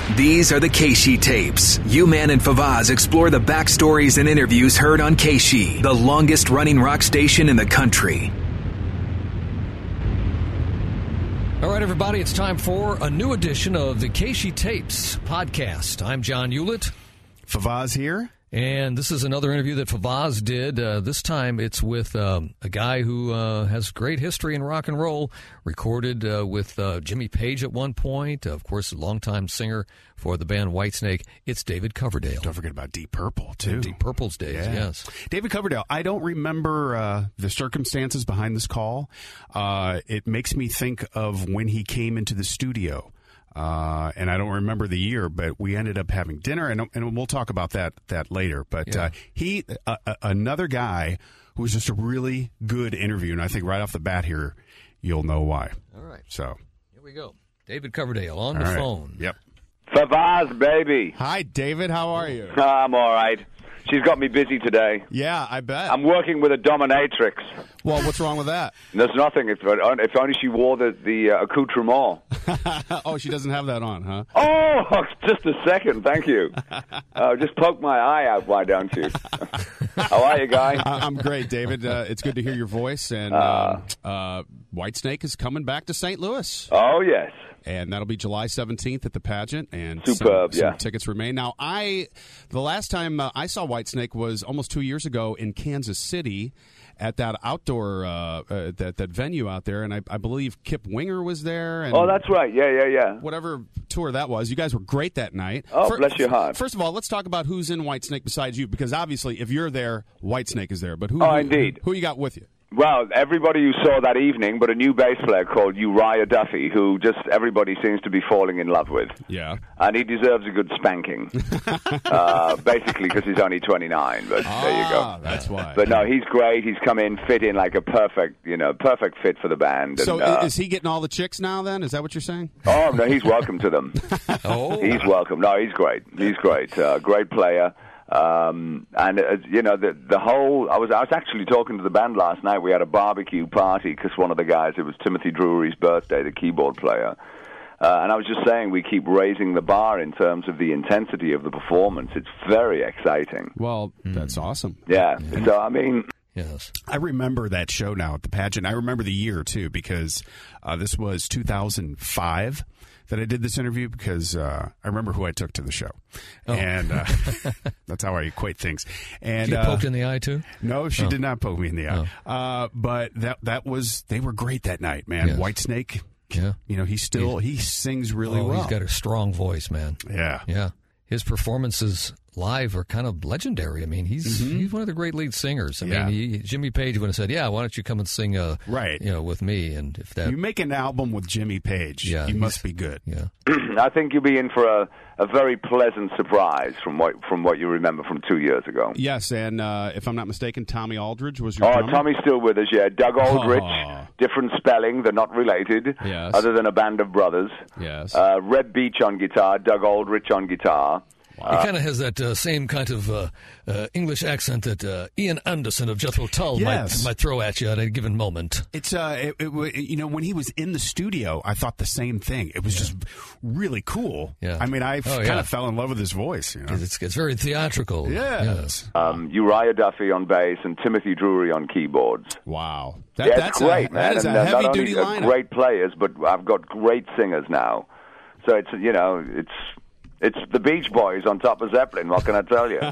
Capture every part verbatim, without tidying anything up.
These are the Keishi tapes. U-Man and Favaz explore the backstories and interviews heard on Keishi, the longest-running rock station in the country. All right, everybody, it's time for a new edition of the Keishi Tapes podcast. I'm John Hewlett. Favaz here. And this is another interview that Favaz did. Uh, this time it's with um, a guy who uh, has great history in rock and roll, recorded uh, with uh, Jimmy Page at one point, of course, a longtime singer for the band Whitesnake. It's David Coverdale. Don't forget about Deep Purple, too. Deep Purple's days, yeah. yes. David Coverdale, I don't remember uh, the circumstances behind this call. Uh, it makes me think of when he came into the studio. Uh, and I don't remember the year, but we ended up having dinner, and, and we'll talk about that that later. But yeah. uh, he, uh, uh, another guy who was just a really good interview, and I think right off the bat here, you'll know why. All right. So here we go. David Coverdale on the right. phone. Yep. Favaz, baby. Hi, David. How are you? I'm all right. She's got me busy today. Yeah, I bet. I'm working with a dominatrix. Well, what's wrong with that? There's nothing. If, if only she wore the, the uh, accoutrement. Oh, she doesn't have that on, huh? Oh, just a second. Thank you. Uh, just poke my eye out, why don't you? How are you, guy? I'm great, David. Uh, it's good to hear your voice. And uh, uh, Whitesnake is coming back to Saint Louis. Oh, yes. And that'll be July seventeenth at the pageant, and Superb, some, some yeah. tickets remain. Now, I the last time uh, I saw Whitesnake was almost two years ago in Kansas City at that outdoor uh, uh, that that venue out there, and I, I believe Kip Winger was there. And oh, that's right. Yeah, yeah, yeah. Whatever tour that was, you guys were great that night. Oh, For, bless your heart. First of all, let's talk about who's in Whitesnake besides you, because obviously, if you're there, Whitesnake is there. But who? Oh, who, indeed. Who you got with you? Well, everybody you saw that evening, but a new bass player called Uriah Duffy, who just everybody seems to be falling in love with. Yeah. And he deserves a good spanking, uh, basically because he's only twenty-nine, but ah, there you go. That's why. But no, he's great. He's come in, fit in like a perfect, you know, perfect fit for the band. So and, uh, is he getting all the chicks now then? Is that what you're saying? Oh, no, he's welcome to them. Oh. He's welcome. No, he's great. He's great. Uh, great player. Um, and uh, you know the the whole. I was I was actually talking to the band last night. We had a barbecue party because one of the guys. It was Timothy Drury's birthday, the keyboard player. Uh, and I was just saying we keep raising the bar in terms of the intensity of the performance. It's very exciting. Well, that's awesome. Yeah. yeah. So I mean. Yes. I remember that show now at the pageant. I remember the year, too, because uh, this was two thousand five that I did this interview, because uh, I remember who I took to the show. Oh. And uh, that's how I equate things. And Did you get uh, poked in the eye, too? No, she oh. did not poke me in the eye. Oh. Uh, but that that was, they were great that night, man. Yes. Whitesnake, yeah. you know, he still, he sings really oh, well. He's got a strong voice, man. Yeah. Yeah. His performances live are kind of legendary. I mean, he's mm-hmm. he's one of the great lead singers. I yeah. mean, he, Jimmy Page would have said, "Yeah, why don't you come and sing, uh, right? You know, with me." And if that you make an album with Jimmy Page, yeah, you must be good. Yeah, I think you'll be in for a, a very pleasant surprise from what from what you remember from two years ago. Yes, and uh, if I'm not mistaken, Tommy Aldridge was your. Oh, drummer? Tommy's still with us. Yeah, Doug Aldrich. Oh. Different spelling. They're not related. Yes. Other than a band of brothers. Yes. Uh, Red Beach on guitar. Doug Aldrich on guitar. Wow. He kind of has that uh, same kind of uh, uh, English accent that uh, Ian Anderson of Jethro Tull yes. might, might throw at you at a given moment. It's uh, it, it, you know, when he was in the studio, I thought the same thing. It was yeah. just really cool. Yeah. I mean, I oh, kind yeah. of fell in love with his voice. You know? It's, it's very theatrical. Yes. yes. Um, Uriah Duffy on bass and Timothy Drury on keyboards. Wow. That, yeah, that's great, a, man. That is and a uh, heavy not duty only lineup. Great players, but I've got great singers now. So it's you know it's. It's the Beach Boys on top of Zeppelin. What can I tell you?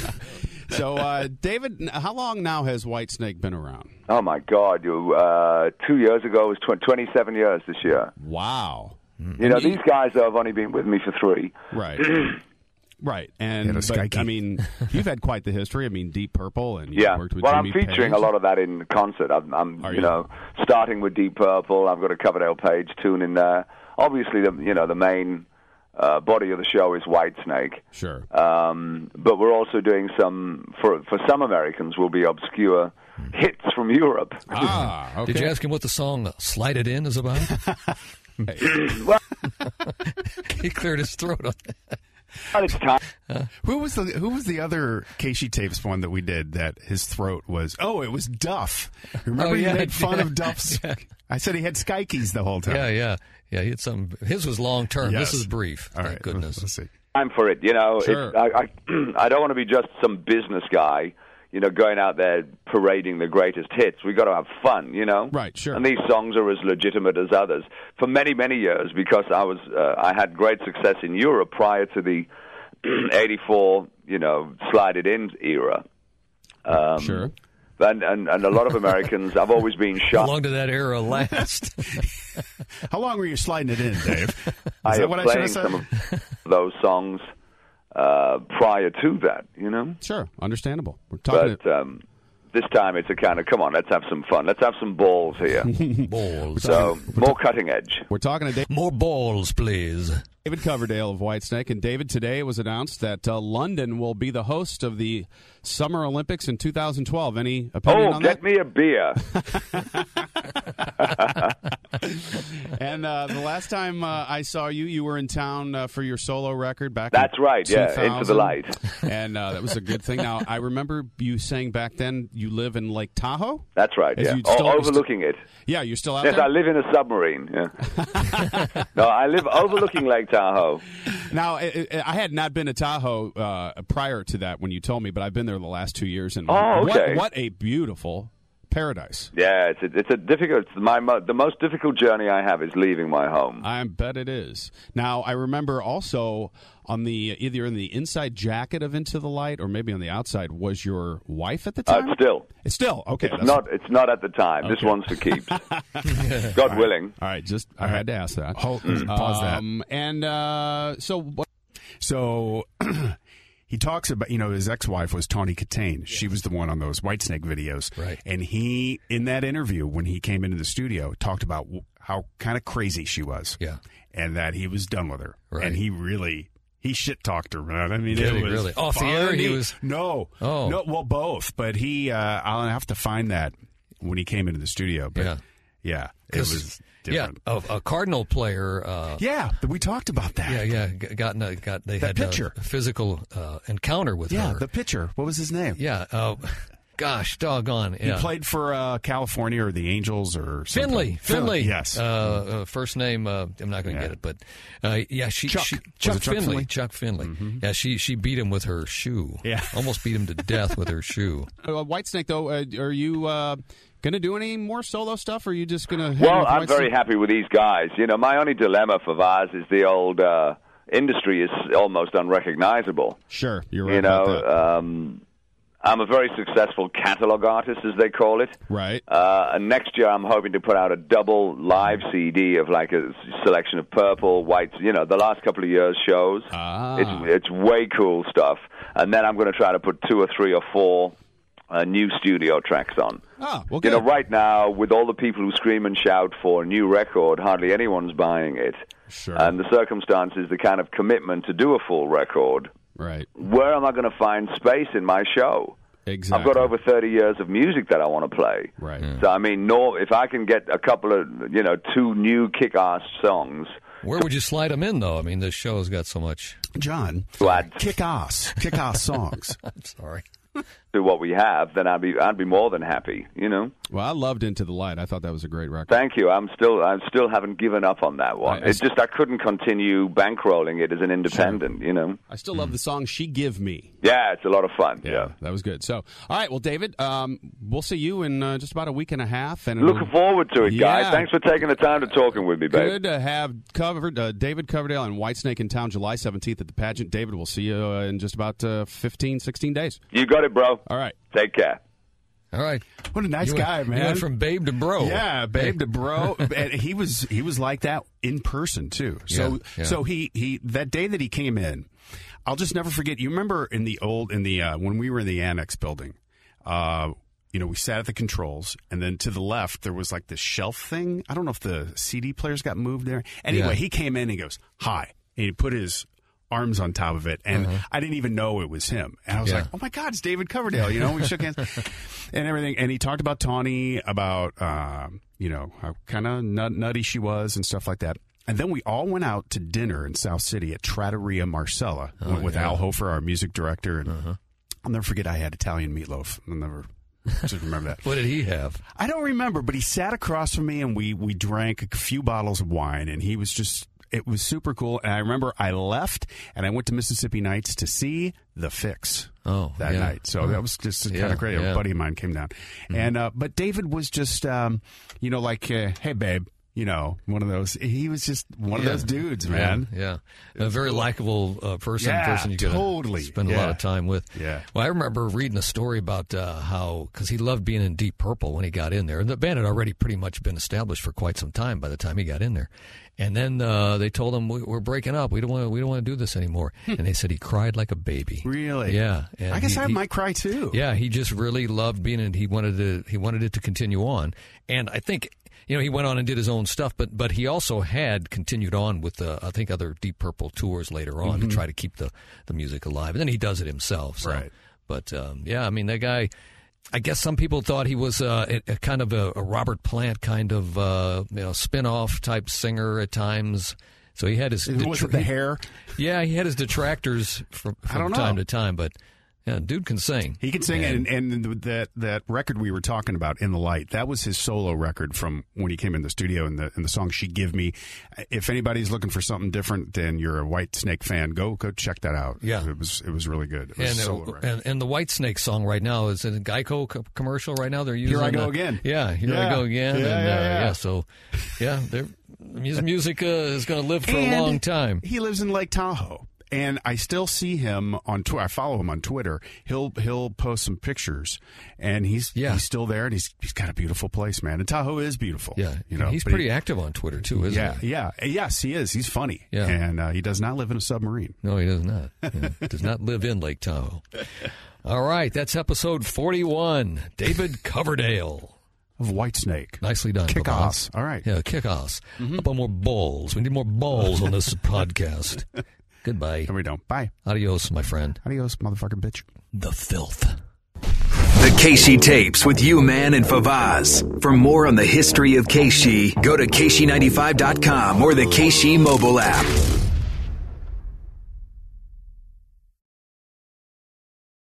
So, uh, David, how long now has Whitesnake been around? Oh, my God. You, uh, two years ago, it was tw- twenty-seven years this year. Wow. You know, these guys have only been with me for three. Right. Right. And, but, I mean, you've had quite the history. I mean, Deep Purple, and you've yeah. worked with well, Jimmy I'm featuring Page. a lot of that in concert. I'm, I'm you, you know, starting with Deep Purple. I've got a Coverdale Page tune in there. Obviously, the you know, the main... Uh, body of the show is Whitesnake. Sure. Um, but we're also doing some, for for some Americans, will be obscure hits from Europe. Ah, okay. Did you ask him what the song Slide It In is about? Well, he cleared his throat on that. It's time. Uh, who was the Who was the other Keishi Tapes one that we did that his throat was? Oh, it was Duff. Remember oh, yeah, you made fun yeah, of Duff's. Yeah. I said he had Skykeys the whole time. Yeah, yeah, yeah. He had some. His was long term. Yes. This is brief. All Thank right. goodness. Let's see. Time for it, you know. Sure. It's, I, I, I don't want to be just some business guy, you know, going out there parading the greatest hits. We got to have fun, you know. Right, sure. And these songs are as legitimate as others. For many, many years, because I was, uh, I had great success in Europe prior to the eighty-four, you know, slide it in era. Um, Sure. And, and, and a lot of Americans, I've always been How shocked. long did that era last? How long were you sliding it in, Dave? Is I that am what I playing should have some said? of those songs uh, prior to that, you know. Sure, understandable. We're talking. But um, this time it's a kind of, come on, let's have some fun. Let's have some balls here. Balls. So, more cutting edge. we're talking to Dave. More balls, please. David Coverdale of Whitesnake. And David, today it was announced that uh, London will be the host of the Summer Olympics in two thousand twelve. Any opinion Oh, on get that? me a beer. And uh, the last time uh, I saw you, you were in town uh, for your solo record back That's in right, yeah, two thousand. Into the Light. And uh, that was a good thing. Now, I remember you saying back then you live in Lake Tahoe? That's right, As yeah. you'd O- still- overlooking it. Yeah, you're still out Yes, there? I live in a submarine. Yeah. No, I live overlooking Lake Tahoe. Now, I, I had not been to Tahoe uh, prior to that when you told me, but I've been there the last two years. And Oh, okay. what, what a beautiful paradise. Yeah, it's a, it's a difficult. It's my mo- the most difficult journey I have is leaving my home. I bet it is. Now, I remember also on the either in the inside jacket of Into the Light or maybe on the outside was your wife at the Uh, time? still, It's still okay. it's that's- not. It's not at the time. This Okay. one's for keeps. God willing. All right, just I had to ask that. Hold, pause that. Um, and uh, so what? So he talks about, you know, his ex-wife was Tawny Katane. She was the one on those Whitesnake videos. Right. And he, in that interview, when he came into the studio, talked about w- how kind of crazy she was. Yeah. And that he was done with her. Right. And he really, he shit-talked her, man. I mean, Did it he was really? Off the air, he funny. was- No. Oh. No, well, both. But he, uh, I'll have to find that when he came into the studio. But Yeah. yeah, it 'Cause- was Yeah, different. a, a Cardinal player. Uh, Yeah, we talked about that. yeah, yeah. g- Got in a, got they That had pitcher. a physical uh, encounter with Yeah, her. the pitcher. What was his name? yeah. Uh, gosh, doggone. He Yeah. played for uh, California or the Angels or something. Finley, Finley. Yes. Uh, uh, first name, uh, I'm not going to Yeah. get it, but uh, yeah, she, Chuck. she Was Chuck, it Chuck Finley, Finley? Chuck Finley. Yeah, she she beat him with her shoe. Yeah. almost beat him to death with her shoe. Uh, Whitesnake, though, uh, are you uh, going to do any more solo stuff, or are you just going to? Well, I'm very happy with these guys. You know, my only dilemma for Vaz is the old uh, industry is almost unrecognizable. Sure, you're right You know, about that. um, I'm a very successful catalog artist, as they call it. Right. Uh, and next year, I'm hoping to put out a double live C D of like a selection of Purple, White. You know, the last couple of years shows. Ah. It's it's way cool stuff. And then I'm going to try to put two or three or four uh, new studio tracks on. Oh, well, You good. know, right now, with all the people who scream and shout for a new record, hardly anyone's buying it. Sure. And the circumstances, the kind of commitment to do a full record, Right. where am I going to find space in my show? Exactly. I've got over thirty years of music that I want to play. Right. So, I mean, no, if I can get a couple of, you know, two new kick-ass songs, Where would you slide them in, though? I mean, this show's got so much. John, Glad. kick ass, kick ass songs. I'm sorry. to what we have, then I'd be I'd be more than happy, you know. Well, I loved Into the Light. I thought that was a great record. Thank you. I'm still I still haven't given up on that one. I- I it's just I couldn't continue bankrolling it as an independent, you know. I still love the song "She Give Me." Yeah, it's a lot of fun. Yeah. that was good. So, all right, well, David, um, we'll see you in uh, just about a week and a half. And Looking it'll- forward to it, guys. Yeah. Thanks for taking the time to talking with me, babe. Good to have covered uh, David Coverdale and Whitesnake in town July seventeenth at the pageant. David, we'll see you uh, in just about uh, fifteen, sixteen days. You got it, bro. All right. Take care. All right. What a nice You guy, went, man. You went from babe to bro. Yeah, babe to bro. And he was he was like that in person too. So Yeah, yeah. so he he that day that he came in, I'll just never forget. You remember in the old in the uh, when we were in the Annex building, uh, you know, we sat at the controls, and then to the left there was like this shelf thing. I don't know if the C D players got moved there. Anyway, Yeah. he came in and he goes, "Hi," and he put his arms on top of it, and I didn't even know it was him. And I was Uh-huh. Yeah. like, "Oh my God, it's David Coverdale!" You know, we shook hands and everything. And he talked about Tawny, about um, you know how kind of nut- nutty she was and stuff like that. And then we all went out to dinner in South City at Trattoria Marcella went with yeah. Al Hofer, our music director, and I'll never forget I had Italian meatloaf. I'll never Just remember that. What did he have? I don't remember, but he sat across from me and we, we drank a few bottles of wine, and he was just, it was super cool. And I remember I left and I went to Mississippi Nights to see The Fix oh, that yeah. night. So oh. that was just yeah, kind of great. Yeah. A buddy of mine came down. Mm-hmm. And, uh, but David was just, um, you know, like, uh, hey, babe. You know, one of those. He was just one yeah. of those dudes, man. Yeah, yeah. a very likable uh, person. Yeah, person you could totally. spend yeah. a lot of time with. Yeah. Well, I remember reading a story about uh, how because he loved being in Deep Purple when he got in there, and the band had already pretty much been established for quite some time by the time he got in there. And then uh, they told him we're breaking up. We don't want. We don't want to do this anymore. And they said he cried like a baby. Really? Yeah. And I guess he, I he, might cry too. Yeah. He just really loved being in. He wanted to. He wanted it to continue on. And I think. You know, he went on and did his own stuff, but but he also had continued on with, uh, I think, other Deep Purple tours later on mm-hmm. to try to keep the, the music alive. And then he does it himself. So. Right. But, um, yeah, I mean, that guy, I guess some people thought he was uh, a, a kind of a, a Robert Plant kind of, uh, you know, spin-off type singer at times. So he had his... Was detri- it the hair? Yeah, he had his detractors from, from time to time, but... Yeah, dude can sing. He can sing, and, and, and that that record we were talking about, In the Light, that was his solo record from when he came in the studio, and the and the song She Give Me. If anybody's looking for something different and you're a Whitesnake fan, go go check that out. Yeah. It was it was really good. It was and, a solo uh, record. and and the Whitesnake song right now is in a Geico co- commercial right now. They're using Here I Go the, Again. Yeah, Here yeah. I Go Again. Yeah, and, yeah, uh, yeah. yeah, so, yeah, his music uh, is going to live for and a long time. He lives in Lake Tahoe. And I still see him on Twitter. I follow him on Twitter. He'll he'll post some pictures, and he's yeah. he's still there, and he's he's got a beautiful place, man. And Tahoe is beautiful. Yeah, you know, he's but pretty he, active on Twitter too, isn't yeah, he? Yeah, yeah, yes, he is. He's funny. Yeah, and uh, he does not live in a submarine. No, he does not. Yeah, does not live in Lake Tahoe. All right, that's episode forty-one. David Coverdale. Of Whitesnake. Nicely done. Kick Papa. ass. All right. Yeah, kick ass. Mm-hmm. How about more balls? We need more balls on this podcast. Goodbye. No, we don't. Bye. Adios, my friend. Adios, motherfucking bitch. The filth. The Keishi Tapes with you, man, and Favaz. For more on the history of Keishi, go to Keishi ninety-five dot com or the Keishi mobile app.